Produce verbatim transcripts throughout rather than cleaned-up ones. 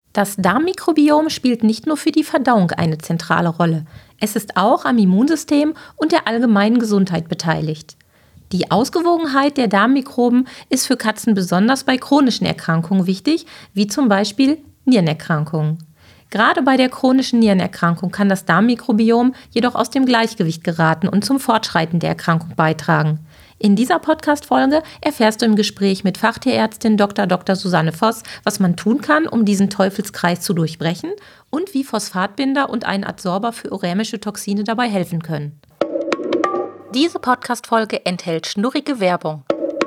Das Darmmikrobiom spielt nicht nur für die Verdauung eine zentrale Rolle. Es ist auch am Immunsystem und der allgemeinen Gesundheit beteiligt. Die Ausgewogenheit der Darmmikroben ist für Katzen besonders bei chronischen Erkrankungen wichtig, wie zum Beispiel Nierenerkrankungen. Gerade bei der chronischen Nierenerkrankung kann das Darmmikrobiom jedoch aus dem Gleichgewicht geraten und zum Fortschreiten der Erkrankung beitragen. In dieser Podcast-Folge erfährst du im Gespräch mit Fachtierärztin Doktor Doktor Susanne Voss, was man tun kann, um diesen Teufelskreis zu durchbrechen und wie Phosphatbinder und ein Adsorber für urämische Toxine dabei helfen können. Diese Podcast-Folge enthält schnurrige Werbung.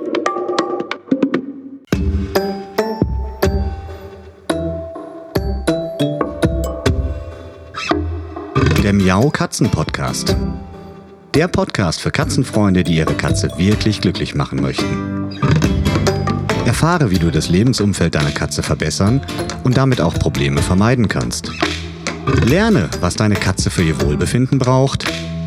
Der Miau-Katzen-Podcast. Der Podcast für Katzenfreunde, die ihre Katze wirklich glücklich machen möchten. Erfahre, wie du das Lebensumfeld deiner Katze verbessern und damit auch Probleme vermeiden kannst. Lerne, was deine Katze für ihr Wohlbefinden braucht.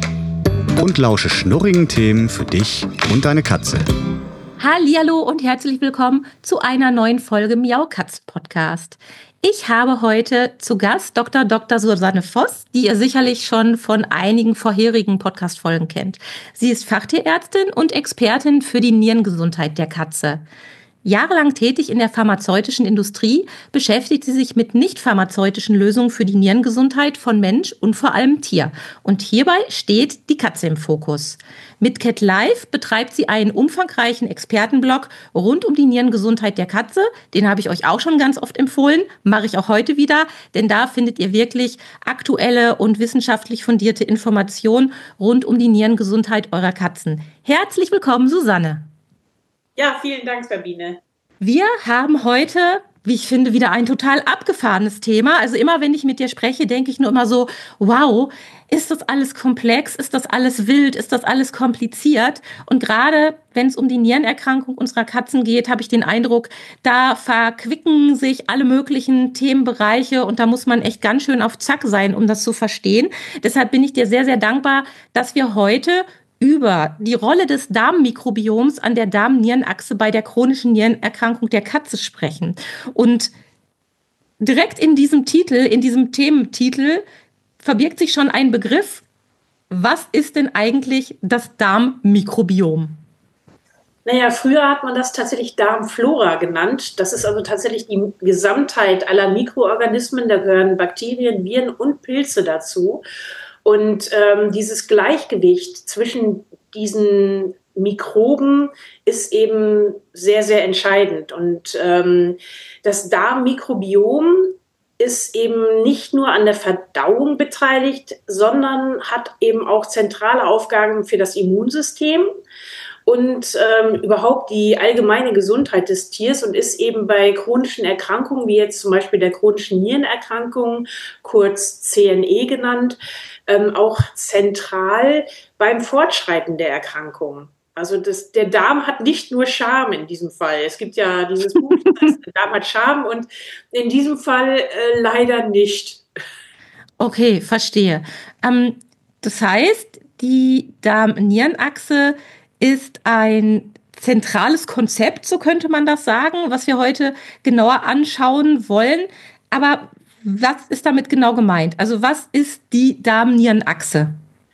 Und lausche schnurrigen Themen für dich und deine Katze. Hallihallo und herzlich willkommen zu einer neuen Folge Miau-Katzen-Podcast. Ich habe heute zu Gast Doktor Doktor Susanne Voss, die ihr sicherlich schon von einigen vorherigen Podcast-Folgen kennt. Sie ist Fachtierärztin und Expertin für die Nierengesundheit der Katze. Jahrelang tätig in der pharmazeutischen Industrie, beschäftigt sie sich mit nicht pharmazeutischen Lösungen für die Nierengesundheit von Mensch und vor allem Tier. Und hierbei steht die Katze im Fokus. Mit Cat Life betreibt sie einen umfangreichen Expertenblog rund um die Nierengesundheit der Katze. Den habe ich euch auch schon ganz oft empfohlen, mache ich auch heute wieder, denn da findet ihr wirklich aktuelle und wissenschaftlich fundierte Informationen rund um die Nierengesundheit eurer Katzen. Herzlich willkommen, Susanne. Ja, vielen Dank, Sabine. Wir haben heute, wie ich finde, wieder ein total abgefahrenes Thema. Also immer, wenn ich mit dir spreche, denke ich nur immer so, wow, ist das alles komplex? Ist das alles wild? Ist das alles kompliziert? Und gerade wenn es um die Nierenerkrankung unserer Katzen geht, habe ich den Eindruck, da verquicken sich alle möglichen Themenbereiche und da muss man echt ganz schön auf Zack sein, um das zu verstehen. Deshalb bin ich dir sehr, sehr dankbar, dass wir heute über die Rolle des Darmmikrobioms an der Darm-Nierenachse bei der chronischen Nierenerkrankung der Katze sprechen. Und direkt in diesem Titel, in diesem Thementitel, verbirgt sich schon ein Begriff. Was ist denn eigentlich das Darmmikrobiom? Naja, früher hat man das tatsächlich Darmflora genannt. Das ist also tatsächlich die Gesamtheit aller Mikroorganismen. Da gehören Bakterien, Viren und Pilze dazu. Und ähm, dieses Gleichgewicht zwischen diesen Mikroben ist eben sehr, sehr entscheidend. Und ähm, das Darmmikrobiom ist eben nicht nur an der Verdauung beteiligt, sondern hat eben auch zentrale Aufgaben für das Immunsystem und ähm, überhaupt die allgemeine Gesundheit des Tiers und ist eben bei chronischen Erkrankungen, wie jetzt zum Beispiel der chronischen Nierenerkrankung, kurz C N E genannt, ähm, auch zentral beim Fortschreiten der Erkrankung. Also das, der Darm hat nicht nur Charme in diesem Fall. Es gibt ja dieses Buch, das heißt, der Darm hat Charme und in diesem Fall äh, leider nicht. Okay, verstehe. Ähm, das heißt, die Darm-Nierenachse ist ein zentrales Konzept, so könnte man das sagen, was wir heute genauer anschauen wollen. Aber was ist damit genau gemeint? Also was ist die Darm-Nierenachse?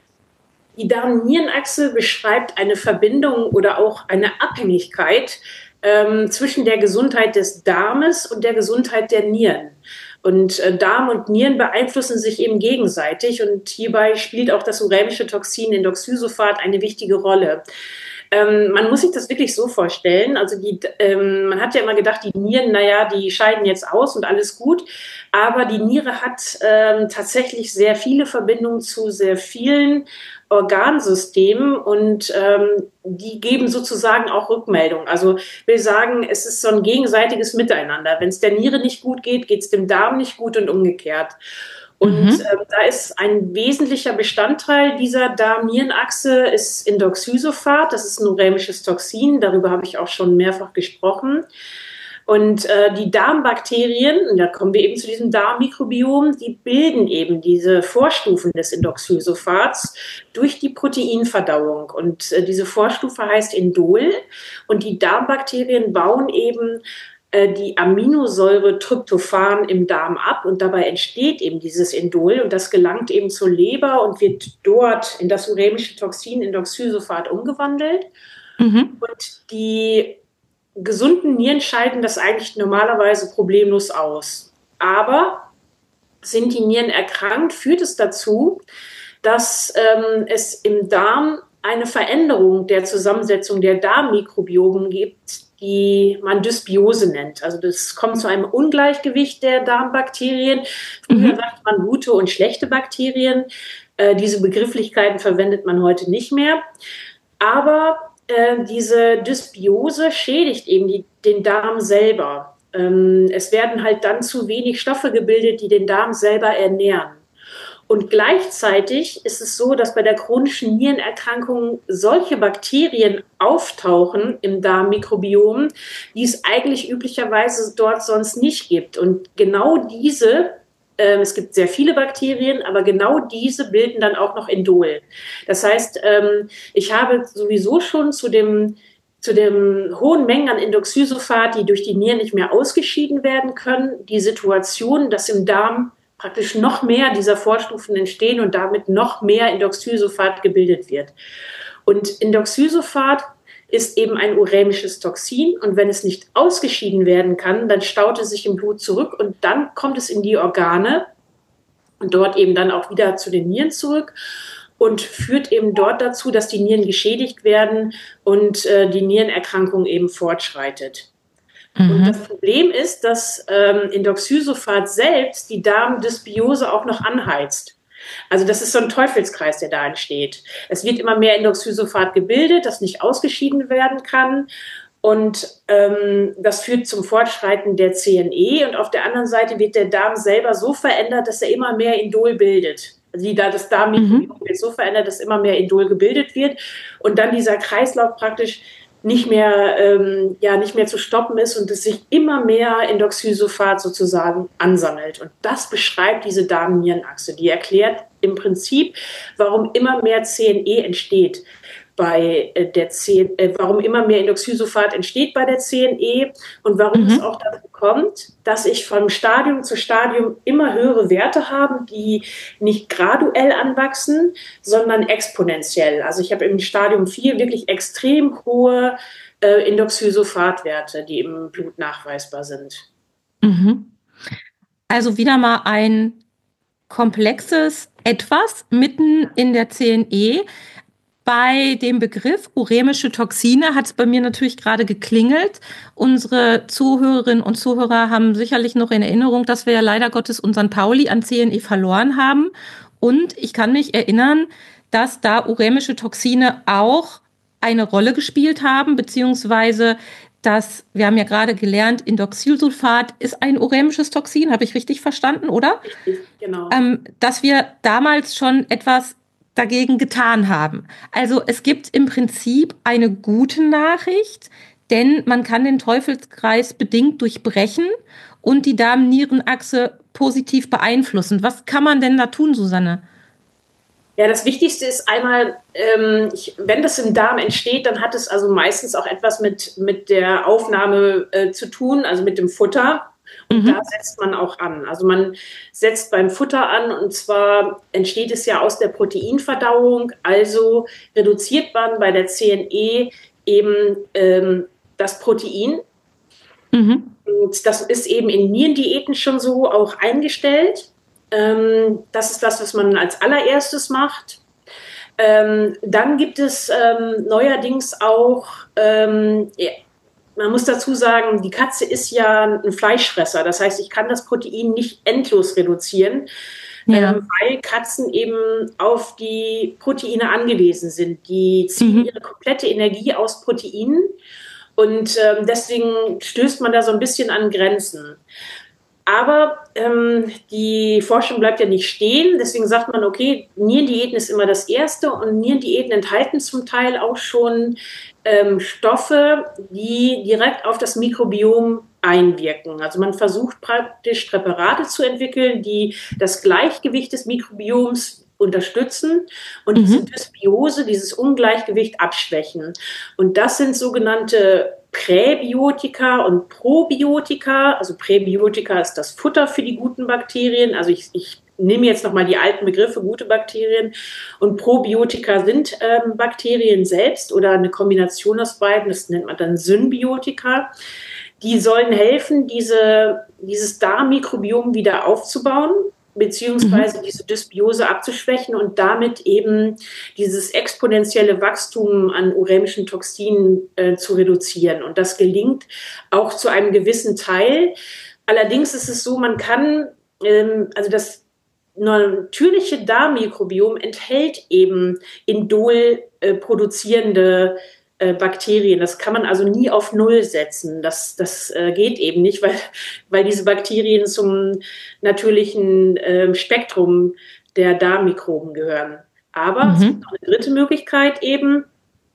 Die Darm-Nierenachse beschreibt eine Verbindung oder auch eine Abhängigkeit ähm, zwischen der Gesundheit des Darmes und der Gesundheit der Nieren. Und äh, Darm und Nieren beeinflussen sich eben gegenseitig und hierbei spielt auch das urämische Toxin Indoxasulfat eine wichtige Rolle. Ähm, man muss sich das wirklich so vorstellen, also die, ähm, man hat ja immer gedacht, die Nieren, naja, die scheiden jetzt aus und alles gut, aber die Niere hat ähm, tatsächlich sehr viele Verbindungen zu sehr vielen Organsystemen und ähm, die geben sozusagen auch Rückmeldung. Also will sagen, es ist so ein gegenseitiges Miteinander. Wenn es der Niere nicht gut geht, geht es dem Darm nicht gut und umgekehrt. Und mhm. äh, da ist ein wesentlicher Bestandteil dieser Darm-Nierenachse ist Indoxasulfat. Das ist ein urämisches Toxin. Darüber habe ich auch schon mehrfach gesprochen. Und äh, die Darmbakterien, und da kommen wir eben zu diesem Darmmikrobiom, die bilden eben diese Vorstufen des Indoxasulfats durch die Proteinverdauung. Und äh, diese Vorstufe heißt Indol. Und die Darmbakterien bauen eben äh, die Aminosäure Tryptophan im Darm ab und dabei entsteht eben dieses Indol und das gelangt eben zur Leber und wird dort in das urämische Toxin Indoxysulfat umgewandelt. Mhm. Und die gesunden Nieren scheiden das eigentlich normalerweise problemlos aus. Aber sind die Nieren erkrankt, führt es dazu, dass ähm, es im Darm eine Veränderung der Zusammensetzung der Darmmikrobiomen gibt, die man Dysbiose nennt. Also das kommt zu einem Ungleichgewicht der Darmbakterien. Früher mhm. sagt man gute und schlechte Bakterien. Äh, diese Begrifflichkeiten verwendet man heute nicht mehr. Aber äh, diese Dysbiose schädigt eben die, den Darm selber. Ähm, es werden halt dann zu wenig Stoffe gebildet, die den Darm selber ernähren. Und gleichzeitig ist es so, dass bei der chronischen Nierenerkrankung solche Bakterien auftauchen im Darmmikrobiom, die es eigentlich üblicherweise dort sonst nicht gibt. Und genau diese, äh, es gibt sehr viele Bakterien, aber genau diese bilden dann auch noch Indol. Das heißt, ähm, ich habe sowieso schon zu dem zu den hohen Mengen an Indoxysulfat, die durch die Nieren nicht mehr ausgeschieden werden können, die Situation, dass im Darm praktisch noch mehr dieser Vorstufen entstehen und damit noch mehr Indoxysulfat gebildet wird. Und Indoxysulfat ist eben ein urämisches Toxin und wenn es nicht ausgeschieden werden kann, dann staut es sich im Blut zurück und dann kommt es in die Organe und dort eben dann auch wieder zu den Nieren zurück und führt eben dort dazu, dass die Nieren geschädigt werden und äh, die Nierenerkrankung eben fortschreitet. Und das Problem ist, dass ähm, Indoxysulfat selbst die Darmdysbiose auch noch anheizt. Also das ist so ein Teufelskreis, der da entsteht. Es wird immer mehr Indoxysulfat gebildet, das nicht ausgeschieden werden kann. Und ähm, das führt zum Fortschreiten der C N E. Und auf der anderen Seite wird der Darm selber so verändert, dass er immer mehr Indol bildet. Also die, da das Darmmikrobiom wird so verändert, dass immer mehr Indol gebildet wird. Und dann dieser Kreislauf praktisch nicht mehr, ähm, ja, nicht mehr zu stoppen ist und es sich immer mehr Indoxysulfat sozusagen ansammelt. Und das beschreibt diese Darm-Nieren-Achse. Die erklärt im Prinzip, warum immer mehr C N E entsteht bei äh, der C N E, äh, warum immer mehr Indoxysulfat entsteht bei der C N E und warum mhm. es auch dazu kommt, dass ich von Stadium zu Stadium immer höhere Werte habe, die nicht graduell anwachsen, sondern exponentiell. Also ich habe im Stadium vier wirklich extrem hohe äh, Indoxysulfatwerte, die im Blut nachweisbar sind. Mhm. Also wieder mal ein komplexes Etwas mitten in der C N E. Bei dem Begriff urämische Toxine hat es bei mir natürlich gerade geklingelt. Unsere Zuhörerinnen und Zuhörer haben sicherlich noch in Erinnerung, dass wir ja leider Gottes unseren Pauli an C N E verloren haben. Und ich kann mich erinnern, dass da urämische Toxine auch eine Rolle gespielt haben, beziehungsweise dass, wir haben ja gerade gelernt, Indoxysulfat ist ein urämisches Toxin, habe ich richtig verstanden, oder? Richtig, genau. Ähm, dass wir damals schon etwas dagegen getan haben. Also es gibt im Prinzip eine gute Nachricht, denn man kann den Teufelskreis bedingt durchbrechen und die Darm-Nieren-Achse positiv beeinflussen. Was kann man denn da tun, Susanne? Ja, das Wichtigste ist einmal, ähm, ich, wenn das im Darm entsteht, dann hat es also meistens auch etwas mit, mit der Aufnahme äh, zu tun, also mit dem Futter. Und mhm. da setzt man auch an. Also man setzt beim Futter an und zwar entsteht es ja aus der Proteinverdauung, also reduziert man bei der C N E eben ähm, das Protein. Mhm. Und das ist eben in Nierendiäten schon so auch eingestellt. Ähm, das ist das, was man als allererstes macht. Ähm, dann gibt es ähm, neuerdings auch ähm, ja, man muss dazu sagen, die Katze ist ja ein Fleischfresser. Das heißt, ich kann das Protein nicht endlos reduzieren, ja. ähm, weil Katzen eben auf die Proteine angewiesen sind. Die ziehen mhm. ihre komplette Energie aus Proteinen und ähm, deswegen stößt man da so ein bisschen an Grenzen. Aber ähm, die Forschung bleibt ja nicht stehen. Deswegen sagt man, okay, Nierendiäten ist immer das Erste und Nierendiäten enthalten zum Teil auch schon ähm, Stoffe, die direkt auf das Mikrobiom einwirken. Also man versucht praktisch Präparate zu entwickeln, die das Gleichgewicht des Mikrobioms unterstützen und Mhm. diese Dysbiose, dieses Ungleichgewicht abschwächen. Und das sind sogenannte Präbiotika und Probiotika. Also Präbiotika ist das Futter für die guten Bakterien. Also ich, ich nehme jetzt nochmal die alten Begriffe, gute Bakterien. Und Probiotika sind ähm, Bakterien selbst oder eine Kombination aus beiden. Das nennt man dann Symbiotika. Die sollen helfen, diese, dieses Darmmikrobiom wieder aufzubauen, beziehungsweise mhm. diese Dysbiose abzuschwächen und damit eben dieses exponentielle Wachstum an urämischen Toxinen äh, zu reduzieren. Und das gelingt auch zu einem gewissen Teil. Allerdings ist es so, man kann, ähm, also das natürliche Darmmikrobiom enthält eben Indol äh, produzierende Bakterien. Das kann man also nie auf Null setzen. Das, das äh, geht eben nicht, weil, weil diese Bakterien zum natürlichen äh, Spektrum der Darmmikroben gehören. Aber mhm. es gibt noch eine dritte Möglichkeit eben.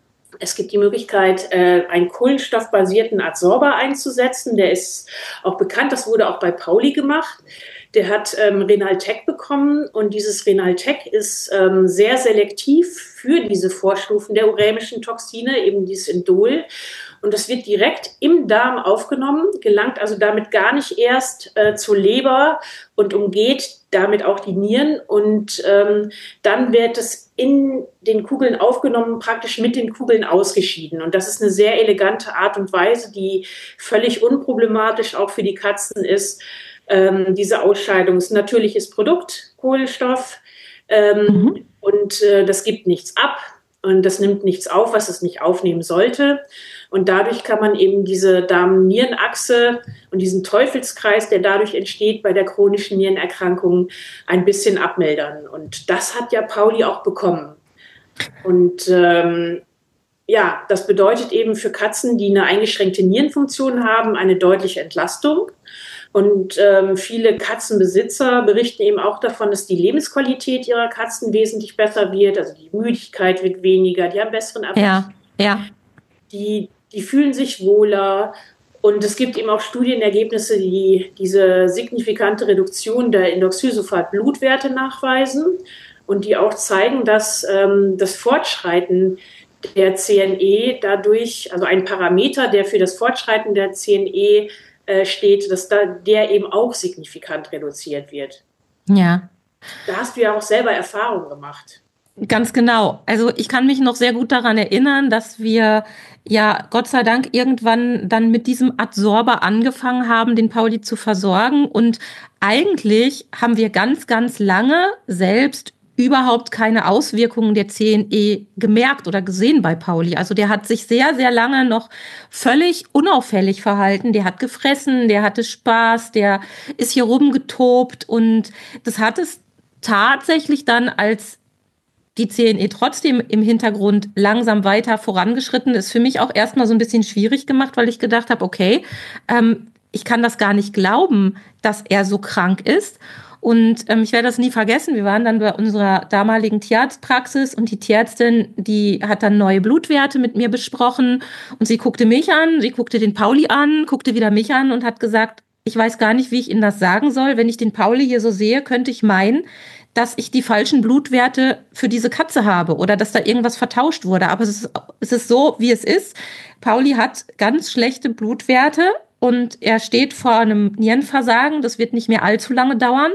Es gibt die Möglichkeit, äh, einen kohlenstoffbasierten Adsorber einzusetzen. Der ist auch bekannt. Das wurde auch bei Pauli gemacht. Der hat ähm, Renaltec bekommen und dieses Renaltec ist ähm, sehr selektiv für diese Vorstufen der urämischen Toxine, eben dieses Indol. Und das wird direkt im Darm aufgenommen, gelangt also damit gar nicht erst äh, zur Leber und umgeht damit auch die Nieren. Und ähm, dann wird es in den Kugeln aufgenommen, praktisch mit den Kugeln ausgeschieden. Und das ist eine sehr elegante Art und Weise, die völlig unproblematisch auch für die Katzen ist. Ähm, diese Ausscheidung ist ein natürliches Produkt, Kohlenstoff, ähm, mhm. und äh, das gibt nichts ab und das nimmt nichts auf, was es nicht aufnehmen sollte. Und dadurch kann man eben diese Darm-Nieren-Achse und diesen Teufelskreis, der dadurch entsteht bei der chronischen Nierenerkrankung, ein bisschen abmildern. Und das hat ja Pauli auch bekommen. Und ähm, ja, das bedeutet eben für Katzen, die eine eingeschränkte Nierenfunktion haben, eine deutliche Entlastung. Und ähm, viele Katzenbesitzer berichten eben auch davon, dass die Lebensqualität ihrer Katzen wesentlich besser wird. Also die Müdigkeit wird weniger, die haben besseren Appetit. Ja, ja. Die, die fühlen sich wohler. Und es gibt eben auch Studienergebnisse, die diese signifikante Reduktion der Indoxysulfat-Blutwerte nachweisen und die auch zeigen, dass ähm, das Fortschreiten der C N E dadurch, also ein Parameter, der für das Fortschreiten der C N E steht, dass da der eben auch signifikant reduziert wird. Ja. Da hast du ja auch selber Erfahrung gemacht. Ganz genau. Also ich kann mich noch sehr gut daran erinnern, dass wir ja Gott sei Dank irgendwann dann mit diesem Adsorber angefangen haben, den Pauli zu versorgen. Und eigentlich haben wir ganz, ganz lange selbst überhaupt keine Auswirkungen der C N E gemerkt oder gesehen bei Pauli. Also der hat sich sehr, sehr lange noch völlig unauffällig verhalten. Der hat gefressen, der hatte Spaß, der ist hier rumgetobt und das hat es tatsächlich dann, als die C N E trotzdem im Hintergrund langsam weiter vorangeschritten ist, für mich auch erstmal so ein bisschen schwierig gemacht, weil ich gedacht habe, okay, ähm, ich kann das gar nicht glauben, dass er so krank ist. Und ähm, ich werde das nie vergessen, wir waren dann bei unserer damaligen Tierarztpraxis und die Tierärztin, die hat dann neue Blutwerte mit mir besprochen und sie guckte mich an, sie guckte den Pauli an, guckte wieder mich an und hat gesagt, ich weiß gar nicht, wie ich Ihnen das sagen soll. Wenn ich den Pauli hier so sehe, könnte ich meinen, dass ich die falschen Blutwerte für diese Katze habe oder dass da irgendwas vertauscht wurde. Aber es ist, es ist so, wie es ist. Pauli hat ganz schlechte Blutwerte. Und er steht vor einem Nierenversagen, das wird nicht mehr allzu lange dauern.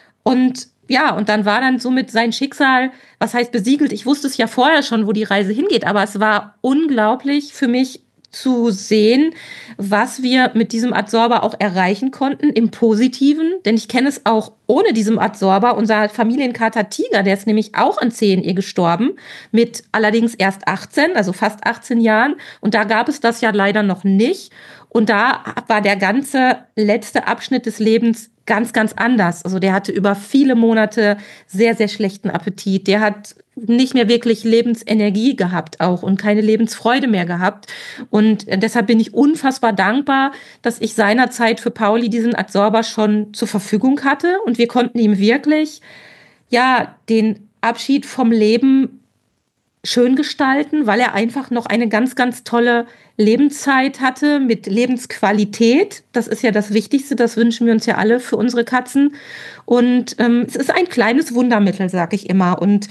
Und ja, und dann war dann somit sein Schicksal, was heißt besiegelt? Ich wusste es ja vorher schon, wo die Reise hingeht, aber es war unglaublich für mich zu sehen, was wir mit diesem Adsorber auch erreichen konnten im Positiven. Denn ich kenne es auch ohne diesem Adsorber. Unser Familienkater Tiger, der ist nämlich auch an C N E gestorben, mit allerdings erst achtzehn, also fast achtzehn Jahren. Und da gab es das ja leider noch nicht. Und da war der ganze letzte Abschnitt des Lebens ganz, ganz anders. Also der hatte über viele Monate sehr, sehr schlechten Appetit. Der hat nicht mehr wirklich Lebensenergie gehabt auch und keine Lebensfreude mehr gehabt. Und deshalb bin ich unfassbar dankbar, dass ich seinerzeit für Pauli diesen Adsorber schon zur Verfügung hatte. Und wir konnten ihm wirklich, ja, den Abschied vom Leben schön gestalten, weil er einfach noch eine ganz, ganz tolle Lebenszeit hatte mit Lebensqualität. Das ist ja das Wichtigste, das wünschen wir uns ja alle für unsere Katzen. Und ähm, es ist ein kleines Wundermittel, sag ich immer. Und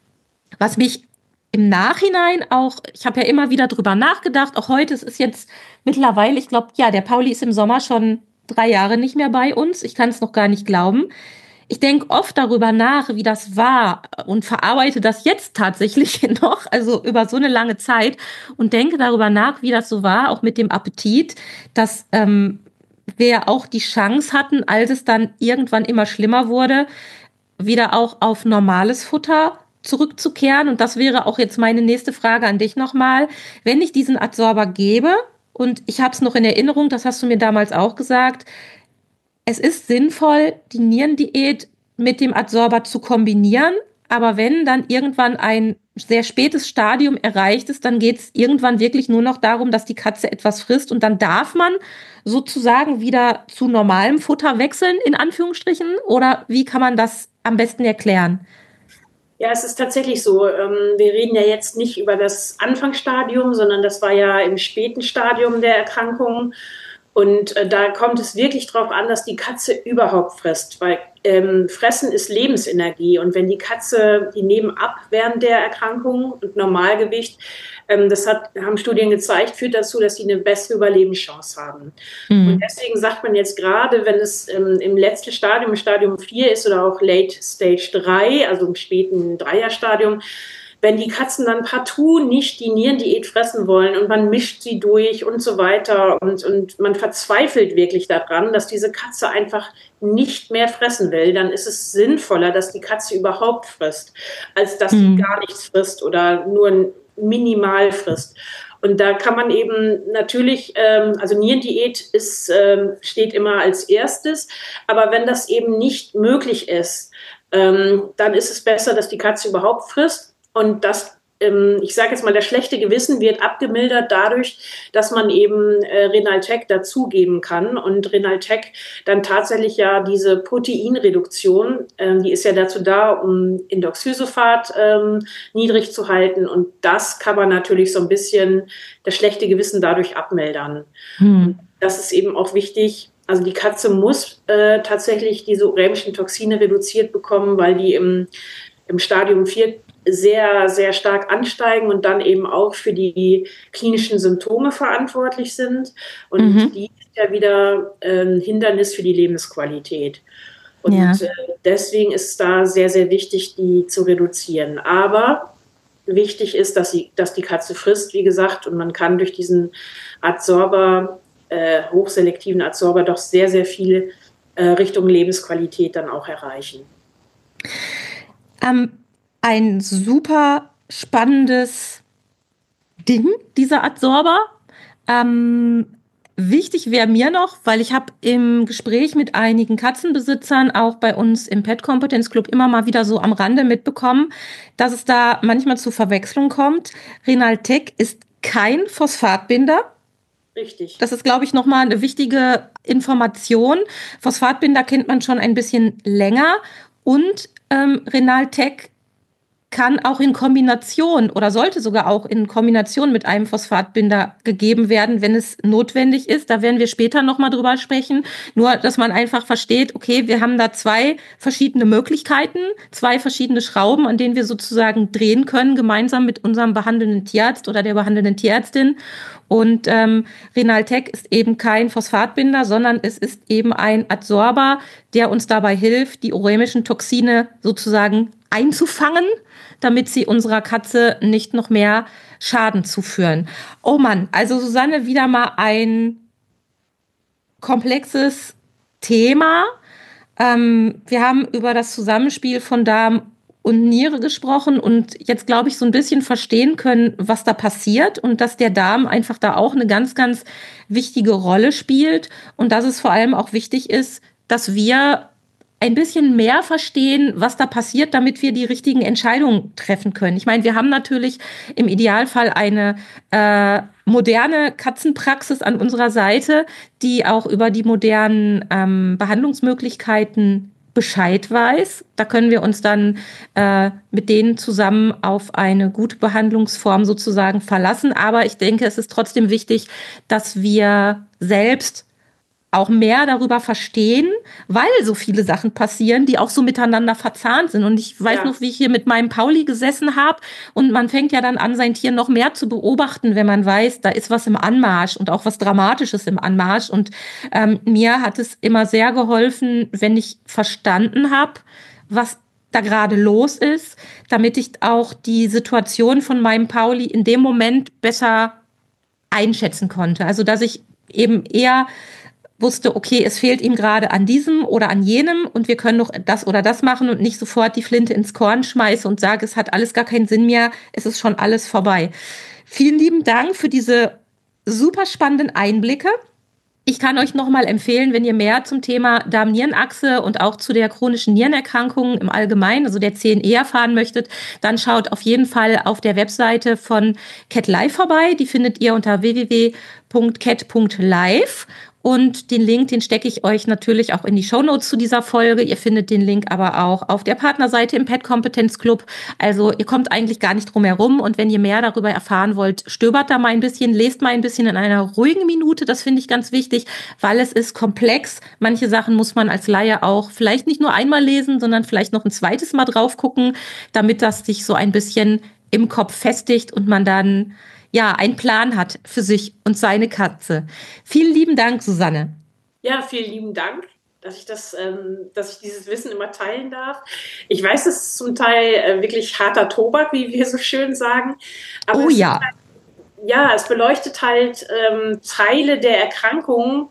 was mich im Nachhinein auch, ich habe ja immer wieder drüber nachgedacht, auch heute, es ist jetzt mittlerweile, ich glaube, ja, der Pauli ist im Sommer schon drei Jahre nicht mehr bei uns. Ich kann es noch gar nicht glauben. Ich denke oft darüber nach, wie das war und verarbeite das jetzt tatsächlich noch, also über so eine lange Zeit und denke darüber nach, wie das so war, auch mit dem Appetit, dass ähm, wir auch die Chance hatten, als es dann irgendwann immer schlimmer wurde, wieder auch auf normales Futter zurückzukehren. Und das wäre auch jetzt meine nächste Frage an dich nochmal. Wenn ich diesen Adsorber gebe, und ich habe es noch in Erinnerung, das hast du mir damals auch gesagt, es ist sinnvoll, die Nierendiät mit dem Adsorber zu kombinieren. Aber wenn dann irgendwann ein sehr spätes Stadium erreicht ist, dann geht es irgendwann wirklich nur noch darum, dass die Katze etwas frisst. Und dann darf man sozusagen wieder zu normalem Futter wechseln, in Anführungsstrichen. Oder wie kann man das am besten erklären? Ja, es ist tatsächlich so. Wir reden ja jetzt nicht über das Anfangsstadium, sondern das war ja im späten Stadium der Erkrankung. Und äh, da kommt es wirklich darauf an, dass die Katze überhaupt frisst, weil ähm, Fressen ist Lebensenergie. Und wenn die Katze, die nehmen ab während der Erkrankung und Normalgewicht, ähm, das hat, haben Studien gezeigt, führt dazu, dass sie eine bessere Überlebenschance haben. Mhm. Und deswegen sagt man jetzt gerade, wenn es ähm, im letzten Stadium, im Stadium vier ist oder auch Late Stage drei, also im späten Dreierstadium, wenn die Katzen dann partout nicht die Nierendiät fressen wollen und man mischt sie durch und so weiter und, und man verzweifelt wirklich daran, dass diese Katze einfach nicht mehr fressen will, dann ist es sinnvoller, dass die Katze überhaupt frisst, als dass sie mhm. gar nichts frisst oder nur minimal frisst. Und da kann man eben natürlich, ähm, also Nierendiät ist, ähm, steht immer als erstes, aber wenn das eben nicht möglich ist, ähm, dann ist es besser, dass die Katze überhaupt frisst. Und das, ähm, ich sage jetzt mal, das schlechte Gewissen wird abgemildert dadurch, dass man eben äh, Renaltec dazugeben kann. Und Renaltec dann tatsächlich ja diese Proteinreduktion, ähm, die ist ja dazu da, um Indoxysophat ähm, niedrig zu halten. Und das kann man natürlich so ein bisschen das schlechte Gewissen dadurch abmildern. Hm. Das ist eben auch wichtig. Also die Katze muss äh, tatsächlich diese urämischen Toxine reduziert bekommen, weil die im, im Stadium vier sehr, sehr stark ansteigen und dann eben auch für die klinischen Symptome verantwortlich sind. Und mhm. die ist ja wieder ein äh, Hindernis für die Lebensqualität. Und ja. äh, deswegen ist es da sehr, sehr wichtig, die zu reduzieren. Aber wichtig ist, dass, sie, dass die Katze frisst, wie gesagt, und man kann durch diesen Adsorber, äh, hochselektiven Adsorber, doch sehr, sehr viel äh, Richtung Lebensqualität dann auch erreichen. Ähm. Ein super spannendes Ding, dieser Adsorber. Ähm, wichtig wäre mir noch, weil ich habe im Gespräch mit einigen Katzenbesitzern auch bei uns im Pet Competence Club immer mal wieder so am Rande mitbekommen, dass es da manchmal zu Verwechslung kommt. Renaltec ist kein Phosphatbinder. Richtig. Das ist, glaube ich, nochmal eine wichtige Information. Phosphatbinder kennt man schon ein bisschen länger und ähm, Renaltec kann auch in Kombination oder sollte sogar auch in Kombination mit einem Phosphatbinder gegeben werden, wenn es notwendig ist. Da werden wir später nochmal drüber sprechen. Nur, dass man einfach versteht, okay, wir haben da zwei verschiedene Möglichkeiten, zwei verschiedene Schrauben, an denen wir sozusagen drehen können, gemeinsam mit unserem behandelnden Tierarzt oder der behandelnden Tierärztin. Und ähm, Renaltec ist eben kein Phosphatbinder, sondern es ist eben ein Adsorber, der uns dabei hilft, die urämischen Toxine sozusagen einzufangen, damit sie unserer Katze nicht noch mehr Schaden zuführen. Oh Mann, also Susanne, wieder mal ein komplexes Thema. Ähm, wir haben über das Zusammenspiel von Darm und Niere gesprochen und jetzt, glaube ich, so ein bisschen verstehen können, was da passiert und dass der Darm einfach da auch eine ganz, ganz wichtige Rolle spielt und dass es vor allem auch wichtig ist, dass wir ein bisschen mehr verstehen, was da passiert, damit wir die richtigen Entscheidungen treffen können. Ich meine, wir haben natürlich im Idealfall eine äh, moderne Katzenpraxis an unserer Seite, die auch über die modernen ähm, Behandlungsmöglichkeiten Bescheid weiß. Da können wir uns dann äh, mit denen zusammen auf eine gute Behandlungsform sozusagen verlassen. Aber ich denke, es ist trotzdem wichtig, dass wir selbst auch mehr darüber verstehen, weil so viele Sachen passieren, die auch so miteinander verzahnt sind. Und ich weiß ja. noch, wie ich hier mit meinem Pauli gesessen habe und man fängt ja dann an, sein Tier noch mehr zu beobachten, wenn man weiß, da ist was im Anmarsch und auch was Dramatisches im Anmarsch. Und ähm, mir hat es immer sehr geholfen, wenn ich verstanden habe, was da gerade los ist, damit ich auch die Situation von meinem Pauli in dem Moment besser einschätzen konnte. Also dass ich eben eher wusste, okay, es fehlt ihm gerade an diesem oder an jenem und wir können noch das oder das machen und nicht sofort die Flinte ins Korn schmeiße und sage, es hat alles gar keinen Sinn mehr, es ist schon alles vorbei. Vielen lieben Dank für diese super spannenden Einblicke. Ich kann euch nochmal empfehlen, wenn ihr mehr zum Thema Darm-Nierenachse und auch zu der chronischen Nierenerkrankung im Allgemeinen, also der C N E, erfahren möchtet, dann schaut auf jeden Fall auf der Webseite von Cat Life vorbei. Die findet ihr unter w w w punkt cat punkt live. Und den Link, den stecke ich euch natürlich auch in die Shownotes zu dieser Folge. Ihr findet den Link aber auch auf der Partnerseite im Pet Kompetenz Club. Also ihr kommt eigentlich gar nicht drum herum. Und wenn ihr mehr darüber erfahren wollt, stöbert da mal ein bisschen, lest mal ein bisschen in einer ruhigen Minute. Das finde ich ganz wichtig, weil es ist komplex. Manche Sachen muss man als Laie auch vielleicht nicht nur einmal lesen, sondern vielleicht noch ein zweites Mal drauf gucken, damit das sich so ein bisschen im Kopf festigt und man dann ja, einen Plan hat für sich und seine Katze. Vielen lieben Dank, Susanne. Ja, vielen lieben Dank, dass ich das, ähm, dass ich dieses Wissen immer teilen darf. Ich weiß, es ist zum Teil äh, wirklich harter Tobak, wie wir so schön sagen. Aber oh ja. Halt, ja, es beleuchtet halt ähm, Teile der Erkrankung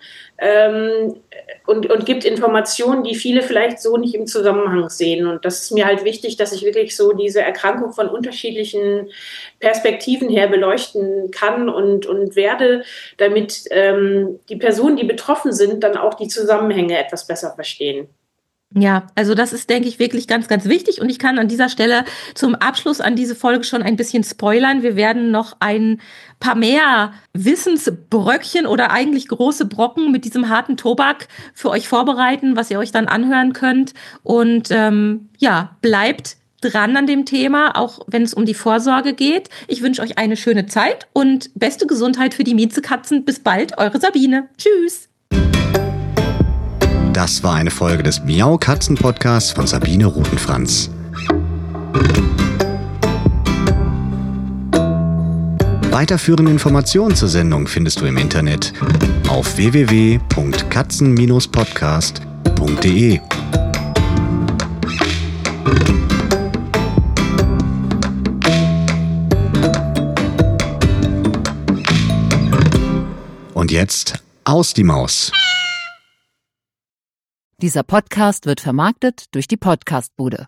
ähm, und, und gibt Informationen, die viele vielleicht so nicht im Zusammenhang sehen. Und das ist mir halt wichtig, dass ich wirklich so diese Erkrankung von unterschiedlichen Perspektiven her beleuchten kann und, und werde, damit ähm, die Personen, die betroffen sind, dann auch die Zusammenhänge etwas besser verstehen. Ja, also das ist, denke ich, wirklich ganz, ganz wichtig. Und ich kann an dieser Stelle zum Abschluss an diese Folge schon ein bisschen spoilern. Wir werden noch ein paar mehr Wissensbröckchen oder eigentlich große Brocken mit diesem harten Tobak für euch vorbereiten, was ihr euch dann anhören könnt. Und ähm, ja, bleibt dran an dem Thema, auch wenn es um die Vorsorge geht. Ich wünsche euch eine schöne Zeit und beste Gesundheit für die Miezekatzen. Bis bald, eure Sabine. Tschüss. Das war eine Folge des Miau Katzen Podcasts von Sabine Rutenfranz. Weiterführende Informationen zur Sendung findest du im Internet auf w w w punkt katzen Bindestrich podcast punkt d e. Und jetzt aus die Maus. Dieser Podcast wird vermarktet durch die Podcastbude.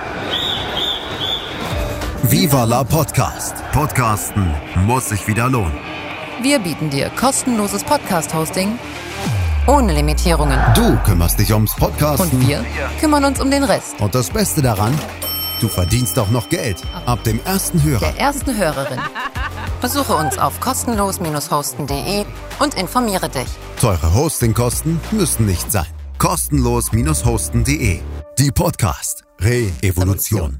Viva la Podcast. Podcasten muss sich wieder lohnen. Wir bieten dir kostenloses Podcast-Hosting ohne Limitierungen. Du kümmerst dich ums Podcasten. Und wir kümmern uns um den Rest. Und das Beste daran, du verdienst auch noch Geld. Ab dem ersten Hörer. Der ersten Hörerin. Besuche uns auf kostenlos hosten punkt de und informiere dich. Teure Hostingkosten müssen nicht sein. kostenlos hosten punkt de. Die Podcast Re-Evolution.